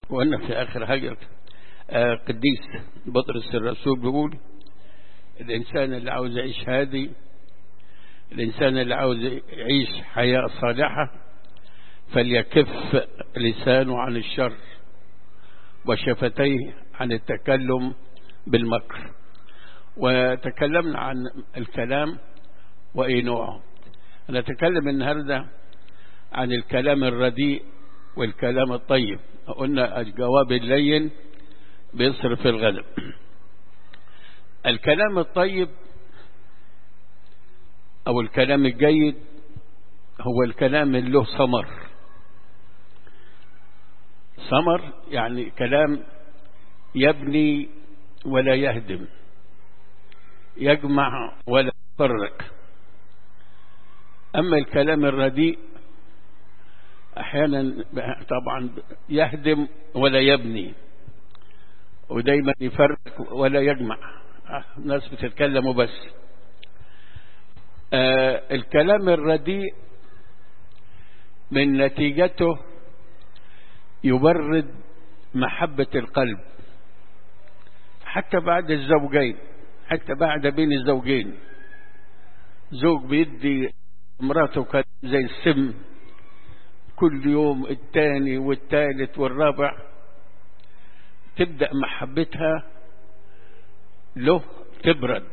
وأنا في آخر حاجة قديس بطرس الرسول بيقول الإنسان اللي عاوز يعيش هادي، الإنسان اللي عاوز يعيش حياة صالحة فليكف لسانه عن الشر وشفتيه عن التكلم بالمكر. وتكلمنا عن الكلام وأي نوعه. أنا أتكلم النهاردة عن الكلام الرديء والكلام الطيب. قلنا الجواب اللين بيصرف الغضب. الكلام الطيب أو الكلام الجيد هو الكلام اللي له ثمر. ثمر يعني كلام يبني ولا يهدم، يجمع ولا يفرق. أما الكلام الرديء أحيانا طبعا يهدم ولا يبني، ودايما يفرق ولا يجمع. الناس بتتكلموا بس. الكلام الرديء من نتيجته يبرد محبة القلب حتى بعد الزوجين، حتى بعد بين الزوجين. زوج بيدي مراته كلام زي السم كل يوم، الثاني والثالث والرابع تبدأ محبتها له تبرد،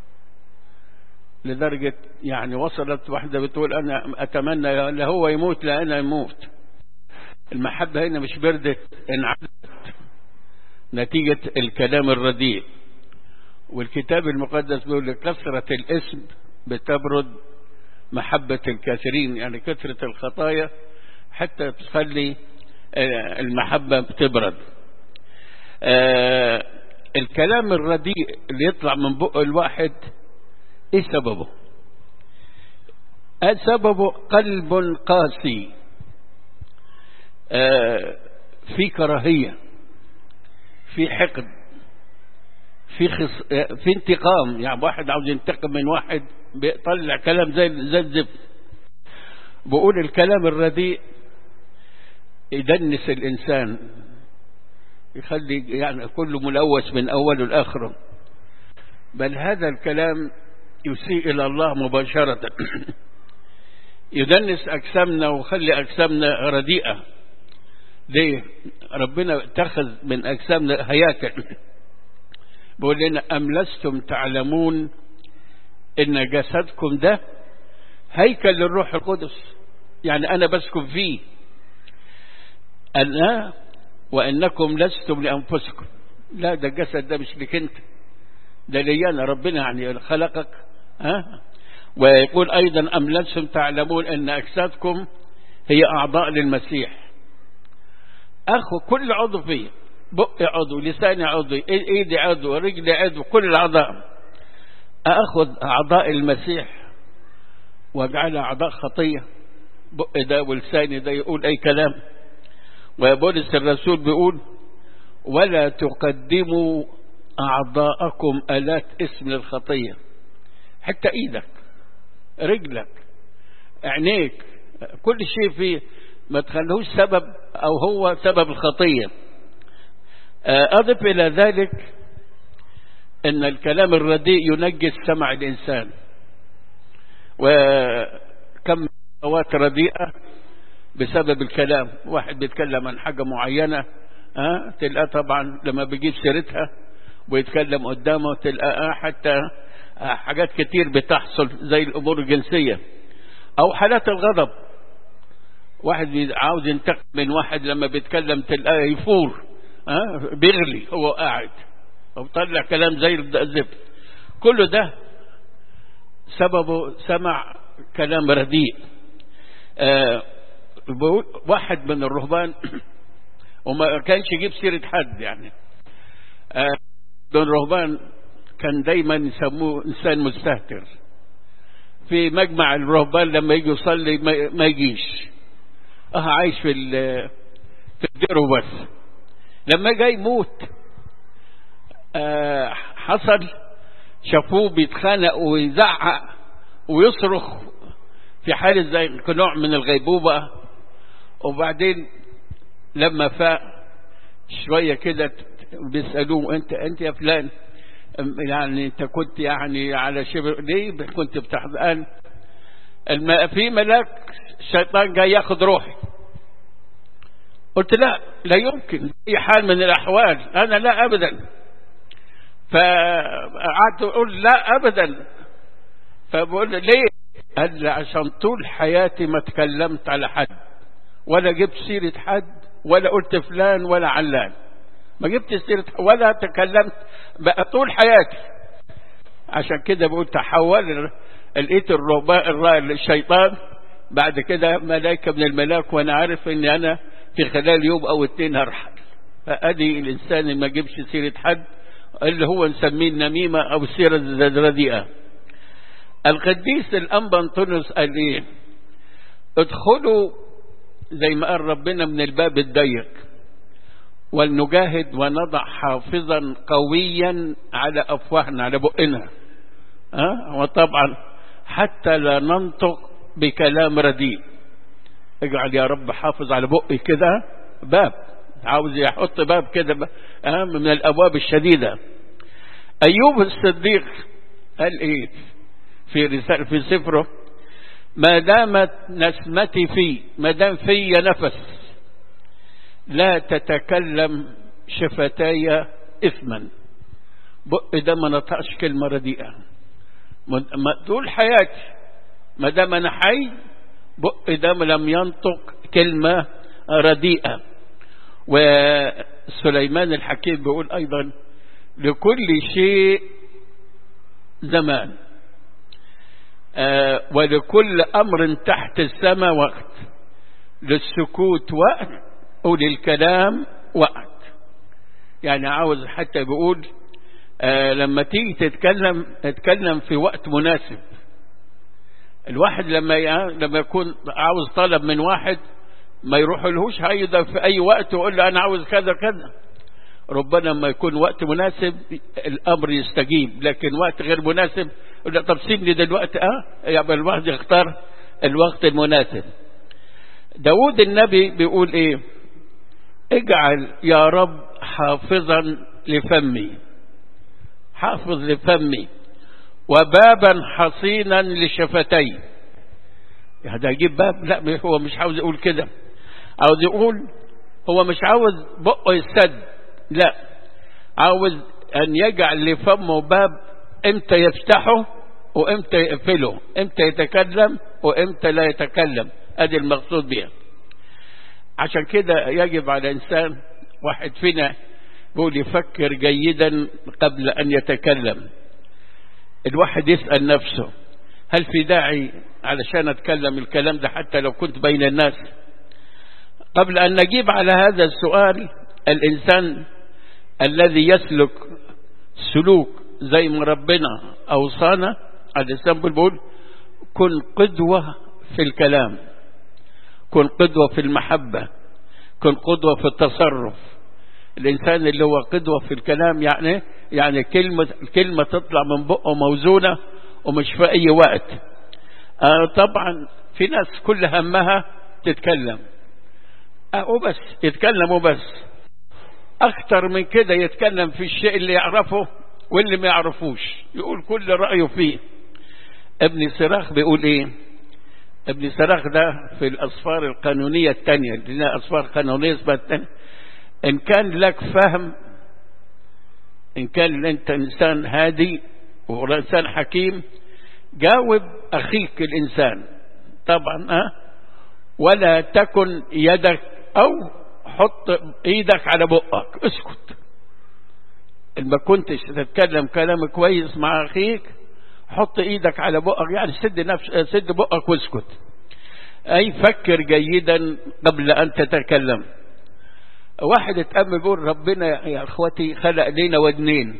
لدرجة يعني وصلت واحدة بتقول أنا أتمنى لا هو يموت لا أنا يموت. المحبة هنا مش بردت، انعدت نتيجة الكلام الرديء. والكتاب المقدس بيقول كثرة الاسم بتبرد محبة الكثيرين، يعني كثرة الخطايا حتى تخلي المحبة بتبرد. الكلام الرديء اللي يطلع من بق الواحد ايه سببه؟ سببه قلب قاسي، في كراهية، في حقد، في انتقام. يعني واحد عاوز ينتقم من واحد بيطلع كلام زي الزفت. بقول الكلام الرديء يدنس الإنسان، يخلي يعني كله ملوث من أوله لآخره. بل هذا الكلام يسيء إلى الله مباشرة. يدنس أجسامنا وخلي أجسامنا رديئة. ليه؟ ربنا اتخذ من أجسامنا هياكل. بيقول لنا أم لستم تعلمون إن جسدكم ده هيكل للروح القدس، يعني أنا بسكن فيه. أنا وإنكم لستم لأنفسكم. لا، ده الجسد ده مش لك أنت، ده لي أنا. ربنا يعني خلقك. ويقول أيضا أم لستم تعلمون أن أجسادكم هي أعضاء للمسيح. أخو كل عضو فيه، بق عضو، لساني عضو، إيدي عضو، رجلي عضو، كل الأعضاء. أخذ أعضاء المسيح واجعلها أعضاء خطية؟ بق ده ولساني ده يقول أي كلام. وبولس الرسول بيقول ولا تقدموا أعضاءكم آلات اسم للخطية. حتى إيدك، رجلك، عينيك، كل شيء فيه ما تخلوش سبب أو هو سبب الخطية. أضف إلى ذلك أن الكلام الرديء ينجس سمع الإنسان. وكم أوقات رديئة بسبب الكلام. واحد بيتكلم عن حاجة معينة، تلقى طبعا لما بيجيب سيرتها ويتكلم قدامه تلقى حتى حاجات كتير بتحصل زي الأمور الجنسية أو حالات الغضب. واحد عاوز ينتقم من واحد، لما بيتكلم تلقاه يفور، بيغلي هو قاعد وبطلع كلام زي الزفت. كل ده سببه سمع كلام رديء. واحد من الرهبان وما كانش يجيب سيرة حد، يعني من الرهبان كان دايما يسموه إنسان مستهتر. في مجمع الرهبان لما يجي يصلي ما يجيش، عايش في الدير وبس. لما جاي يموت حصل شافوه بيتخانق ويزعق ويصرخ في حالة زي نوع من الغيبوبة. وبعدين لما فاق شوية كده بيسألوه انت يا فلان، يعني انت كنت يعني على شبه ليه كنت بتحزن؟ في ملاك الشيطان جاي ياخد روحي. قلت لا يمكن اي حال من الاحوال، انا لا ابدا. فقعدت اقول لا ابدا. فبقول ليه؟ قال لي عشان طول حياتي ما تكلمت على حد، ولا جبت سيرة حد، ولا قلت فلان ولا علان، ما جبت سيرة ولا تكلمت بقى طول حياتي. عشان كده بقول تحول، لقيت الشيطان بعد كده ملائكة من الملاك، وانا عارف ان انا في خلال يوم او 2 هرحل. فادي الانسان اللي ما جبش سيرة حد، اللي هو نسميه النميمة او السيرة الرديئة. القديس الأنبا أنطونيوس قال ايه؟ ادخلوا زي ما قال ربنا من الباب الضيق، ولنجاهد ونضع حافظا قويا على أفواهنا، على بقنا، وطبعا حتى لا ننطق بكلام رديء. اجعل يا رب حافظ على بقي كده، باب عاوز يحط باب كده من الأبواب الشديدة. أيوب الصديق قال ايه في سفره؟ ما دامت نسمتي في، ما دام في نفس، لا تتكلم شفتاي إثما. بق ده ما نطقش كلمة رديئة طول حياتي، ما دام أنا حي بق ده لم ينطق كلمة رديئة. وسليمان الحكيم بيقول أيضا لكل شيء زمان، ولكل أمر تحت السماء وقت، للسكوت وقت وللكلام وقت. يعني عاوز حتى بيقول لما تيجي تتكلم في وقت مناسب. الواحد لما يكون عاوز طلب من واحد ما يروح لهوش هيدا في أي وقت ويقول له أنا عاوز كذا كذا. ربنا لما يكون وقت مناسب الأمر يستجيب، لكن وقت غير مناسب يقول له طب سيبني دلوقتي يبقى الواحد يختار الوقت المناسب. داود النبي بيقول ايه؟ اجعل يا رب حافظا لفمي، حافظ لفمي، وبابا حصينا لشفتي. هذا يجيب باب؟ لا، هو مش عاوز يقول كده، عاوز يقول هو مش عاوز بقه يسد، لا، عاوز ان يجعل لفمه باب، امتى يفتحه وامتى يقفله، امتى يتكلم وامتى لا يتكلم. ادي المقصود بها. عشان كده يجب على انسان واحد فينا بيقول يفكر جيدا قبل ان يتكلم. الواحد يسأل نفسه هل في داعي علشان اتكلم الكلام ده حتى لو كنت بين الناس؟ قبل ان نجيب على هذا السؤال، الانسان الذي يسلك سلوك زي ما ربنا اوصانا، الانسان بيقول كن قدوة في الكلام، كن قدوة في المحبة، كن قدوة في التصرف. الانسان اللي هو قدوة في الكلام يعني كلمة تطلع من بقه موزونة ومش في اي وقت. طبعا في ناس كل همها تتكلم وبس، يتكلم وبس. اكتر من كده يتكلم في الشيء اللي يعرفه واللي ما يعرفوش، يقول كل رأيه فيه. ابن سراخ بيقول ايه؟ ابن سراخ ده في الأصفار القانونية الثانية، لنا أصفار قانونية اسمها الثانية. إن كان لك فهم، إن كان أنت إنسان هادي وإنسان حكيم، جاوب أخيك الإنسان طبعا، ولا تكن يدك أو حط إيدك على بقك، اسكت. إن ما كنتش تتكلم كلام كويس مع أخيك حط إيدك على بقك، يعني سد بقك واسكت. أي فكر جيدا قبل أن تتكلم. واحد اتأمل بيقول ربنا يا أخوتي خلق لنا ودنين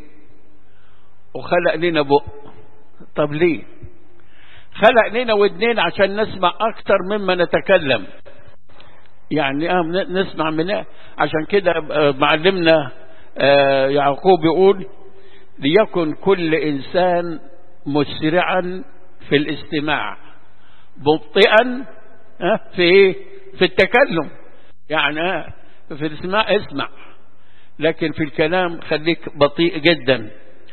وخلق لنا بق. طب ليه خلق لنا ودنين؟ عشان نسمع أكتر مما نتكلم، يعني نسمع منها. عشان كده معلمنا يعقوب يقول ليكن كل إنسان مسرعا في الاستماع مبطئا في التكلم. يعني في الاستماع اسمع، لكن في الكلام خليك بطيء جدا.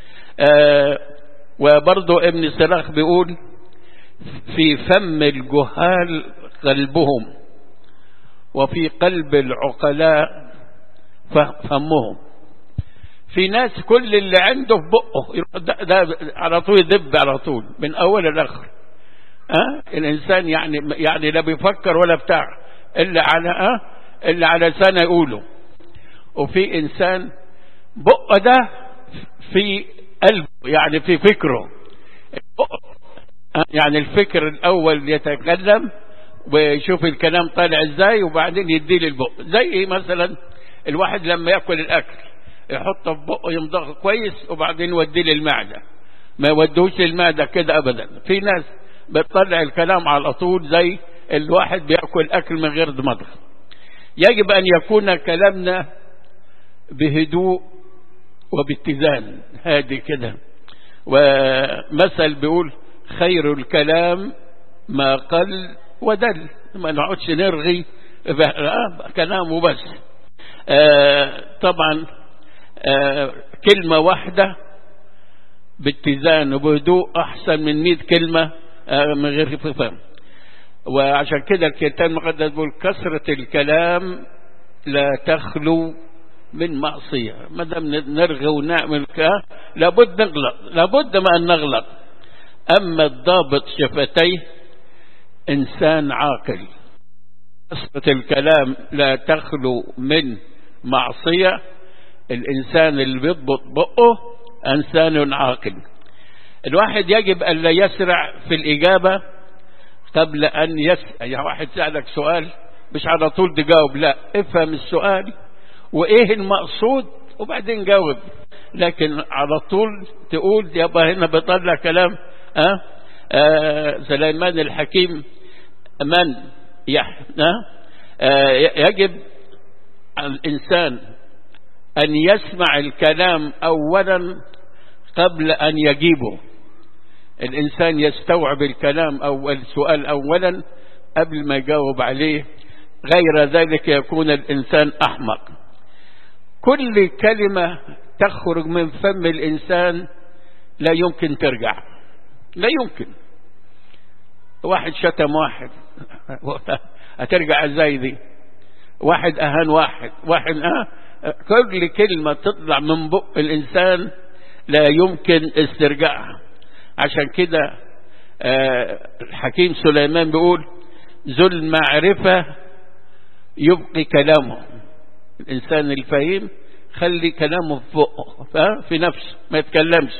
وبرضو ابن سراخ بيقول في فم الجهال قلبهم وفي قلب العقلاء فمهم. في ناس كل اللي عنده في بقه ده على طول يدب على طول من أول لآخر. الإنسان يعني لا بيفكر ولا بتاع إلا على لسانه يقوله. وفي إنسان بقه ده في قلبه، يعني في فكره، يعني الفكر الأول يتكلم ويشوف الكلام طالع ازاي وبعدين يديه للبق. زي مثلا الواحد لما يأكل الأكل يحطه في بقه يمضغه كويس وبعدين يوديه للمعدة، ما يودوش للمعدة كده أبدا. في ناس بتطلع الكلام على طول زي الواحد بيأكل أكل من غير مضغ. يجب أن يكون كلامنا بهدوء وباتزان هادي كده. ومثل بيقول خير الكلام ما قل ودل، ما نقعدش نرغي كلامه بس. طبعا كلمة واحدة باتزان وبهدوء أحسن من 100 كلمة من غير فهم. وعشان كده الكتاب المقدس بيقول كثرة الكلام لا تخلو من معصية. ما دام نرغي ونعمل لابد نغلط، لابد ما أن نغلط. أما الضابط شفتيه إنسان عاقل. كثرة الكلام لا تخلو من معصية. الإنسان اللي بيضبط بقه إنسان عاقل. الواحد يجب أن لا يسرع في الإجابة قبل أن يسأل. يعني واحد سألك سؤال مش على طول تجاوب، لا، افهم السؤال وإيه المقصود وبعدين جاوب. لكن على طول تقول يبقى هنا بيطلع كلام. سليمان الحكيم من يجب الإنسان أن يسمع الكلام أولا قبل أن يجيبه. الإنسان يستوعب الكلام أو السؤال أولا قبل ما يجاوب عليه، غير ذلك يكون الإنسان أحمق. كل كلمة تخرج من فم الإنسان لا يمكن ترجع، لا يمكن. واحد شتم واحد هترجع ازاي دي؟ واحد اهان واحد كل كلمة تطلع من بق الإنسان لا يمكن استرجاعها. عشان كده الحكيم سليمان بيقول ذو المعرفة يبقي كلامه. الإنسان الفهيم خلي كلامه في بقه في نفسه ما يتكلمش.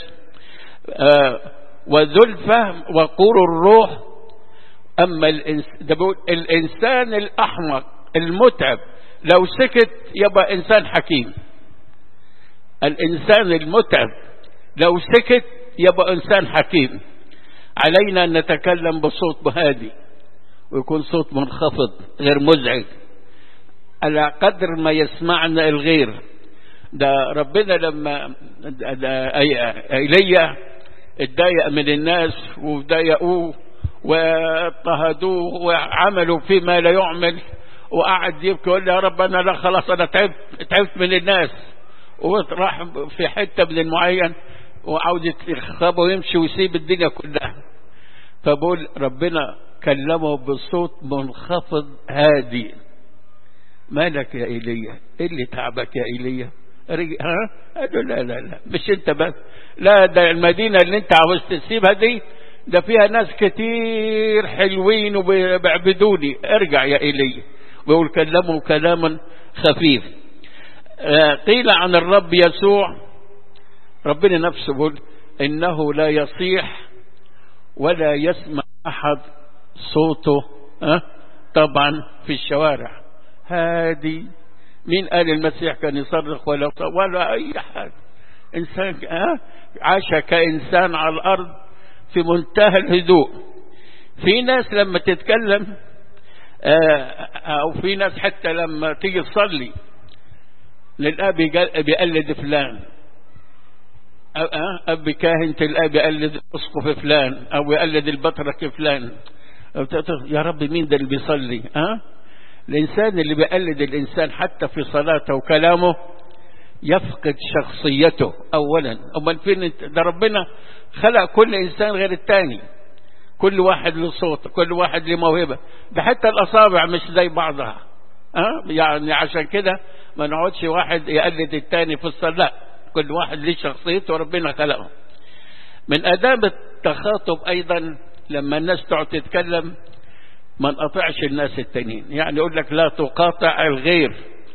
وذو الفهم وقور الروح. أما الإنسان الأحمق المتعب لو سكت يبقى إنسان حكيم. الإنسان المتعب لو سكت يبقى إنسان حكيم. علينا أن نتكلم بصوت هادي ويكون صوت منخفض غير مزعج على قدر ما يسمعنا الغير. ده ربنا لما إيليا اتضايق من الناس وضايقوه واضطهدوه وعملوا فيما لا يعمل وقعد يبكي يقول يا رب أنا لا خلاص أنا تعبت من الناس، وراح في حتة من المعين وعاوز يخطبه ويمشي ويسيب الدنيا كلها. فبقول ربنا كلمه بصوت منخفض هادي. مالك يا إيليا؟ إيه اللي تعبك يا إيليا؟ قال له لا مش انت بس، لا ده المدينة اللي انت عاوز تسيبها دي ده فيها ناس كتير حلوين وبيعبدوني، ارجع يا إيليا. ويقول كلمه كلاما خفيف. قيل عن الرب يسوع ربنا نفسه يقول إنه لا يصيح ولا يسمع أحد صوته طبعا في الشوارع. هادي. مين قال المسيح كان يصرخ ولا أي حاجة؟ إنسان عاش كإنسان على الأرض في منتهى الهدوء. في ناس لما تتكلم أو في ناس حتى لما تيجي تصلي للأب بيقلد فلان، أب كاهن تلقى بيقلد أسقف فلان أو يقلد البطرك فلان. يا رب مين ده اللي بيصلي؟ الإنسان اللي بيقلد الإنسان حتى في صلاته وكلامه يفقد شخصيته أولا. أمال فين ده؟ ربنا خلق كل إنسان غير التاني، كل واحد له صوت، كل واحد له موهبة، ده حتى الأصابع مش زي بعضها. يعني عشان كده ما نقعدش واحد يقلد التاني في الصلاة، لا، كل واحد له شخصيته وربنا خلقه. من آداب التخاطب أيضا لما الناس تقعد تتكلم ما نقطعش الناس التانيين، يعني يقول لك لا تقاطع الغير،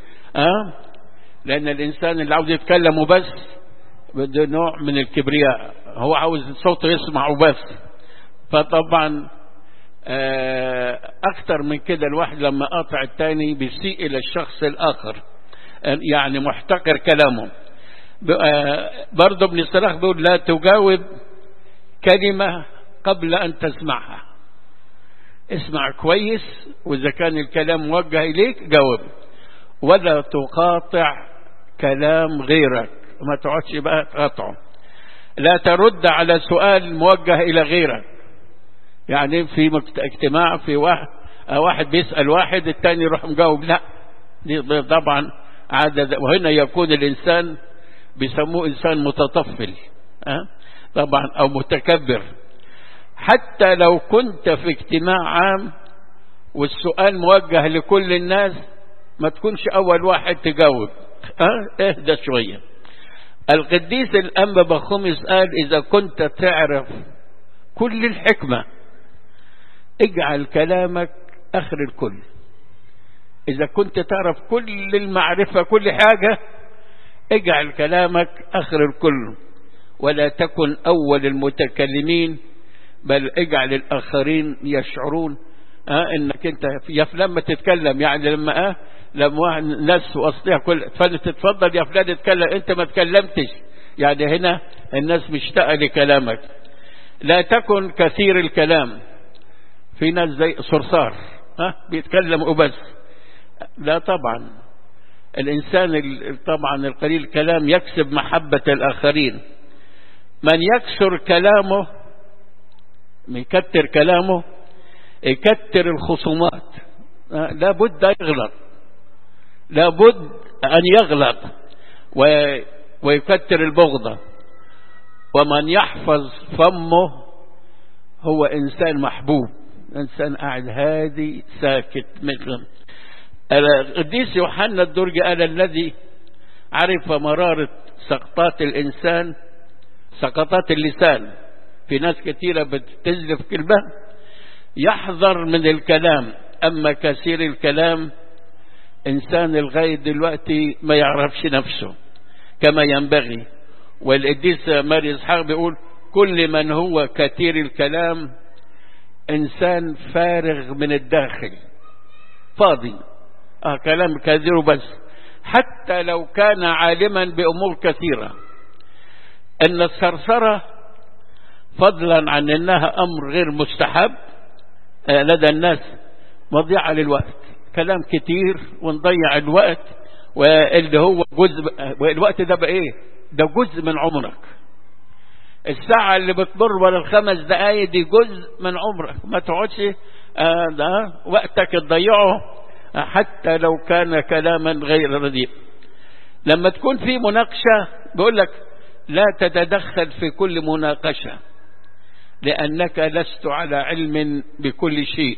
لأن الإنسان اللي عاوز يتكلم وبس بده نوع من الكبرياء، هو عاوز صوته يسمع وبس. فطبعا أكتر من كده الواحد لما قاطع التاني بيسيء إلى الشخص الآخر، يعني محتقر كلامه. برضه ابن الصلاح بيقول لا تجاوب كلمة قبل أن تسمعها، اسمع كويس، وإذا كان الكلام موجه إليك جاوب، ولا تقاطع كلام غيرك، ما تقعدش بقى تقاطعه. لا ترد على سؤال موجه إلى غيرك، يعني في اجتماع في واحد بيسأل واحد التاني يروح مجاوب، لا، دي طبعا عادة، وهنا يكون الإنسان بيسموه إنسان متطفل طبعا أو متكبر. حتى لو كنت في اجتماع عام والسؤال موجه لكل الناس ما تكونش أول واحد تجاوب، اهدى شوية. القديس الأنبا بخومس قال إذا كنت تعرف كل الحكمة اجعل كلامك آخر الكل. إذا كنت تعرف كل المعرفة كل حاجة اجعل كلامك آخر الكل، ولا تكن أول المتكلمين، بل اجعل الآخرين يشعرون انك انت يا فلان ما تتكلم، يعني لما الناس وسطها كل تتفضل يا فلان اتكلم، انت ما تكلمتش، يعني هنا الناس مشتاقه لكلامك. لا تكن كثير الكلام، في ناس زي صرصار بيتكلم وبس، لا طبعا. الانسان طبعا القليل الكلام يكسب محبة الاخرين. من يكسر كلامه، يكتر كلامه، يكتر الخصومات، لابد يغلط، لابد أن يغلط ويكتر البغضة. ومن يحفظ فمه هو إنسان محبوب، إنسان قاعد هادي ساكت. مثل القديس يوحنا الدرجي قال الذي عرف مرارة سقطات الإنسان سقطات اللسان، في ناس كثيرة بتزلف كلمة، يحذر من الكلام. أما كثير الكلام إنسان الغاية دلوقتي ما يعرفش نفسه كما ينبغي. والقديس ماري إسحاق بيقول كل من هو كثير الكلام إنسان فارغ من الداخل، فاضي، كلام كثير بس، حتى لو كان عالما بأمور كثيرة. أن الثرثرة فضلا عن أنها أمر غير مستحب لدى الناس مضيعة للوقت، كلام كتير ونضيع الوقت، واللي هو جزء، والوقت ده بقى ايه؟ ده جزء من عمرك. الساعة اللي بتمر ولا الخمس دقايق دي جزء من عمرك، ما تقعدش ده وقتك تضيعه حتى لو كان كلاما غير رديء. لما تكون في مناقشة بيقول لك لا تتدخل في كل مناقشة لأنك لست على علم بكل شيء.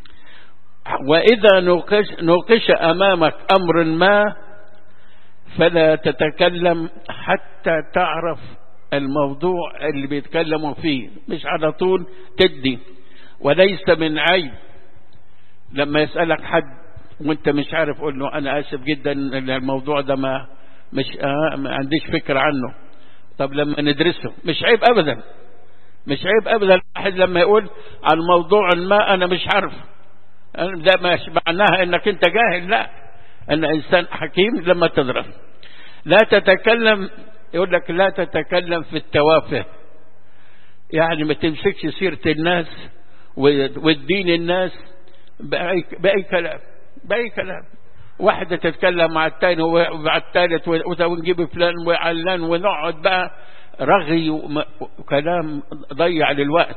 وإذا نوقش أمامك أمر ما فلا تتكلم حتى تعرف الموضوع اللي بيتكلموا فيه، مش على طول تدي. وليس من عيب لما يسألك حد وانت مش عارف قول له أنا آسف جدا الموضوع ده ما عنديش فكرة عنه. طب لما ندرسه مش عيب أبدا، مش عيب أبدا الواحد لما يقول عن موضوع ما أنا مش عارف، ده مش معناها انك انت جاهل، لا، ان انسان حكيم لما تدرس. لا تتكلم، يقول لك لا تتكلم في التوافه، يعني ما تمسكش سيرة الناس والدين الناس بأي كلام، بأي كلام. واحدة تتكلم مع الثاني ومع الثالث ونجيب فلان وعلان ونقعد بقى رغي وكلام ضيع للوقت.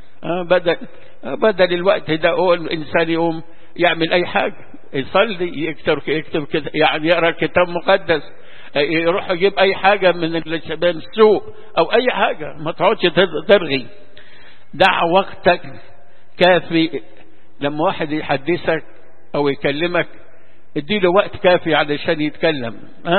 بدل الوقت ده هو الإنسان يقوم يعمل أي حاجة، يصلي، يكتب كده، يعني يقرأ كتاب مقدس، يروح يجيب أي حاجة من السوق أو أي حاجة، ما تقعدش ترغي. دع وقتك كافي لما واحد يحدثك أو يكلمك، اديله وقت كافي علشان يتكلم،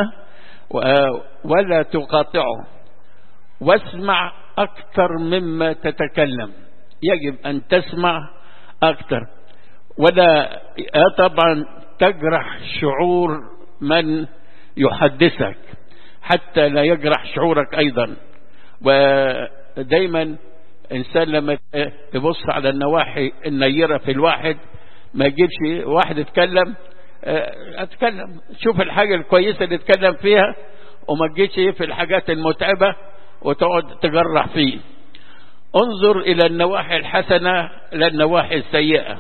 ولا تقاطعه، واسمع أكثر مما تتكلم. يجب أن تسمع أكثر، ولا طبعا تجرح شعور من يحدثك حتى لا يجرح شعورك أيضا. ودايما إنسان لما تبص على النواحي النيرة في الواحد، ما يجيبش واحد يتكلم أتكلم، شوف الحاجة الكويسة اللي تتكلم فيها، وما تجيش في الحاجات المتعبة وتقعد تجرح فيه. انظر إلى النواحي الحسنة لا النواحي السيئة.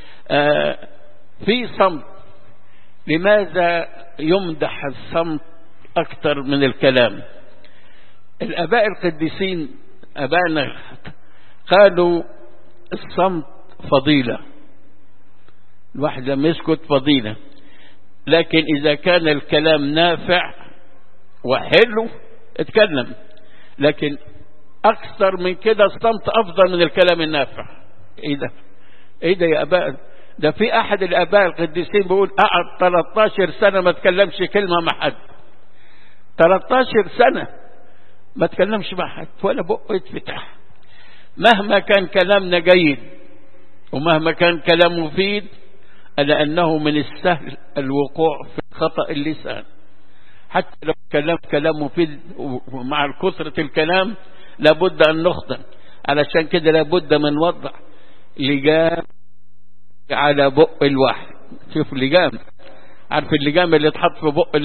في صمت. لماذا يمدح الصمت أكثر من الكلام؟ الآباء القديسين أبانا قالوا الصمت فضيلة، الواحد لما يسكت فضيلة، لكن إذا كان الكلام نافع وحلو اتكلم، لكن أكثر من كده الصمت أفضل من الكلام النافع. إيه ده يا أباء؟ ده في أحد الآباء القديسين بيقول قعد 13 سنة ما تكلمش كلمة مع حد. 13 سنة ما تكلمش مع حد ولا بقه يتفتح، مهما كان كلامنا جيد ومهما كان كلام مفيد، ألا أنه من السهل الوقوع في خطأ اللسان. حتى لو كلام مفيد ومع كثرة الكلام لابد أن نخطئ. علشان كده لابد من وضع لجام على بق الواحد. شوف اللجام، عارف اللجام اللي تحط في بق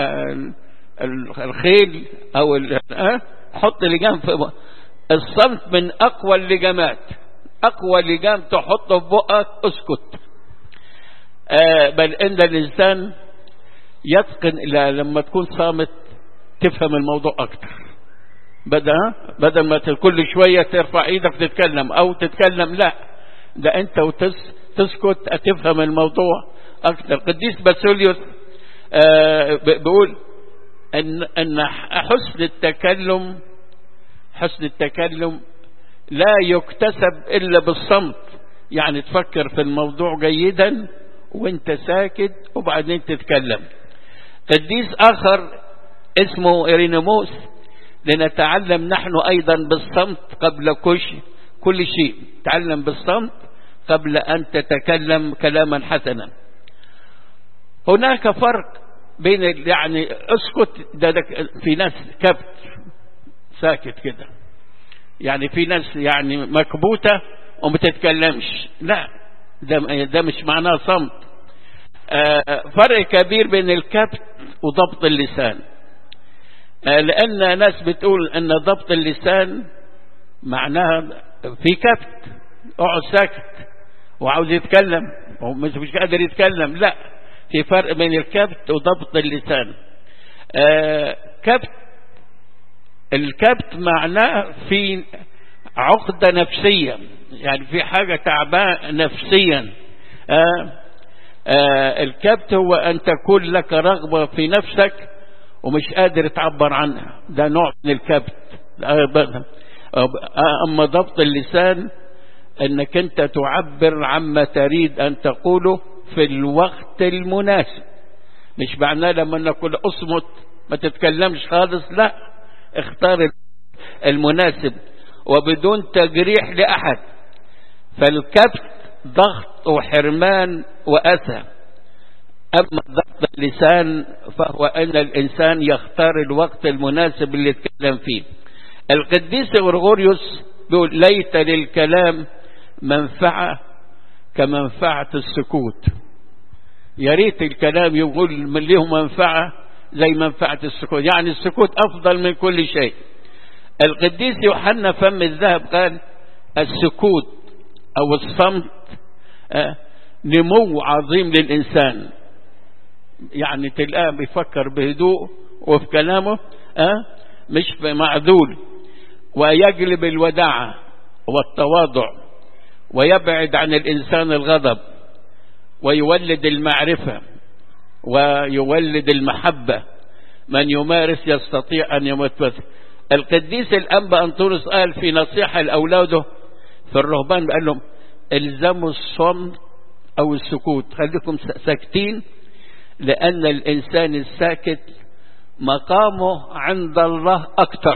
الخيل أو حط لجام في بق. الصمت من أقوى اللجامات، أقوى لجام تحطه في بقك اسكت. بل إن الإنسان يتقن لما تكون صامت تفهم الموضوع أكتر، بدل ما كل شوية ترفع إيدك تتكلم أو تتكلم، لا، ده أنت تسكت تفهم الموضوع أكتر. قديس باسيليوس بيقول أن حسن التكلم لا يكتسب إلا بالصمت. يعني تفكر في الموضوع جيدا وانت ساكت وبعدين تتكلم. قديس آخر اسمه إيرينيموس: لنتعلم نحن أيضا بالصمت قبل كل شيء. تعلم بالصمت قبل أن تتكلم كلاما حسنا. هناك فرق بين يعني اسكت، ده في ناس كبت ساكت كده، يعني في ناس يعني مكبوتة وما تتكلمش، لا، ده مش معناه صمت. فرق كبير بين الكبت وضبط اللسان. لأن ناس بتقول أن ضبط اللسان معناها في كبت، اقعد ساكت وعاوز يتكلم ومش قادر يتكلم، لا، في فرق بين الكبت وضبط اللسان. الكبت معناه في عقدة نفسية، يعني في حاجة تعبان نفسيا. الكبت هو أن تكون لك رغبة في نفسك ومش قادر تعبر عنها، ده نوع من الكبت. أما ضبط اللسان أنك أنت تعبر عما تريد أن تقوله في الوقت المناسب. مش معناه لما نقول أصمت ما تتكلمش خالص، لا، اختار المناسب وبدون تجريح لأحد. فالكبت ضغط وحرمان وأسى. أما ضبط اللسان فهو أن الإنسان يختار الوقت المناسب اللي يتكلم فيه. القديس غرغوريوس بيقول: ليت للكلام منفعة كمنفعة السكوت. يا ريت الكلام يقول له منفعة زي منفعة السكوت، يعني السكوت أفضل من كل شيء. القديس يوحنا فم الذهب قال: السكوت أو الصمت نمو عظيم للإنسان. يعني تلقاه بيفكر بهدوء وفي كلامه مش معذول، ويجلب الوداعة والتواضع، ويبعد عن الإنسان الغضب، ويولد المعرفة ويولد المحبة. من يمارس يستطيع أن يتمثل. القديس الأنبا أنطونيوس قال في نصيحة لأولاده في الرهبان، قال لهم الزموا الصمت أو السكوت، خليكم ساكتين، لأن الإنسان الساكت مقامه عند الله أكثر،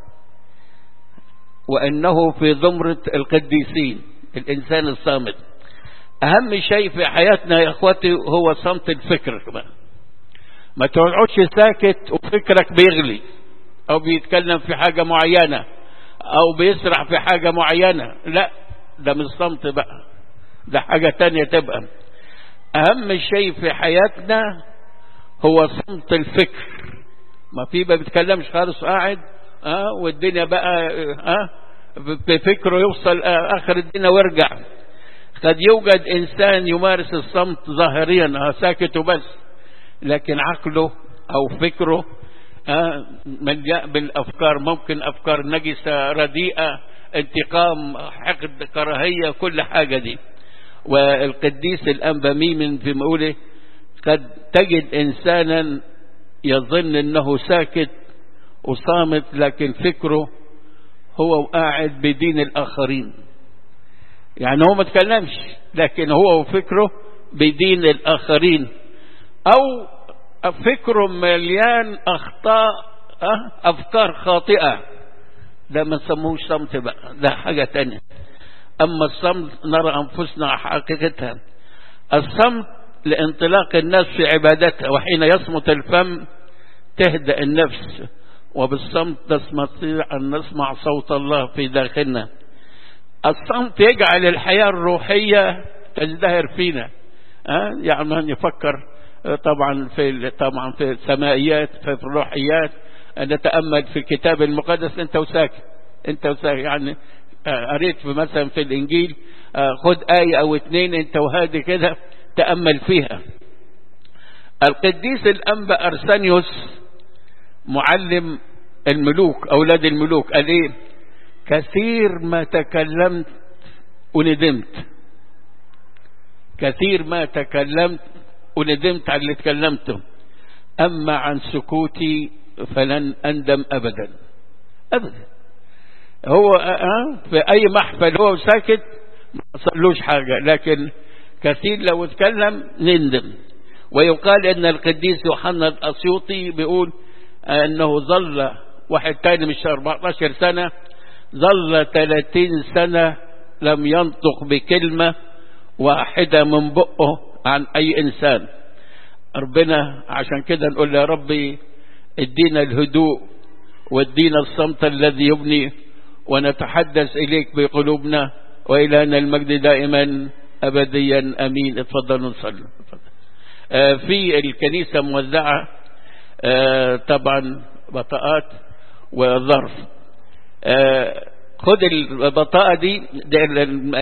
وأنه في زمرة القديسين. الإنسان الصامت أهم شيء في حياتنا يا أخواتي هو صمت الفكر. ما تقعدش ساكت وفكرك بيغلي أو بيتكلم في حاجة معينة أو بيسرح في حاجة معينة، لا، ده مش صمت بقى، ده حاجة تانية. تبقى أهم شيء في حياتنا هو صمت الفكر. ما بيتكلمش خالص، قاعد والدنيا بقى بفكره يوصل آخر الدنيا ويرجع. قد يوجد إنسان يمارس الصمت ظاهريا ساكت وبس، لكن عقله أو فكره مليء بالأفكار، ممكن أفكار نجسة رديئة، انتقام، حقد، كراهية، كل حاجة دي. والقديس الأنبا ميمن في مقوله قد تجد إنسانا يظن أنه ساكت وصامت، لكن فكره هو قاعد بدين الآخرين. يعني هو ما تكلمش، لكن هو وفكره بدين الآخرين، أو فكره مليان أخطاء، أفكار خاطئة. ده ما نسموهش صمت بقى، ده حاجة تانية. أما الصمت نرى أنفسنا حقيقتها. الصمت لانطلاق الناس في عبادتها، وحين يصمت الفم تهدأ النفس، وبالصمت نستطيع أن نسمع صوت الله في داخلنا. الصمت يجعل الحياة الروحية تزدهر فينا. يعني نفكر طبعا في السمائيات، في الروحيات، نتأمل في الكتاب المقدس انت وساكت. يعني قريت مثلا في الإنجيل، خد آية أو اتنين انت وهادي كده تأمل فيها. القديس الأنبا أرسانيوس معلم الملوك، أولاد الملوك، قال إيه؟ كثير ما تكلمت وندمت، كثير ما تكلمت وندمت على اللي تكلمته، أما عن سكوتي فلن أندم أبدا أبدا. هو في أي محفل هو ساكت ما صلوش حاجة، لكن كثير لو اتكلم نندم. ويقال أن القديس يوحنا الأسيوطي بيقول أنه ظل واحد تاني مش 14 سنة، ظل 30 سنة لم ينطق بكلمة واحدة من بقه عن أي إنسان. ربنا عشان كده نقول يا ربي ادينا الهدوء وادينا الصمت الذي يبني، ونتحدث إليك بقلوبنا، وإلهنا المجد دائما أبديا أمين. اتفضلوا نصلي. في الكنيسة موزعة طبعا بطاقات وظرف. خد البطاقة دي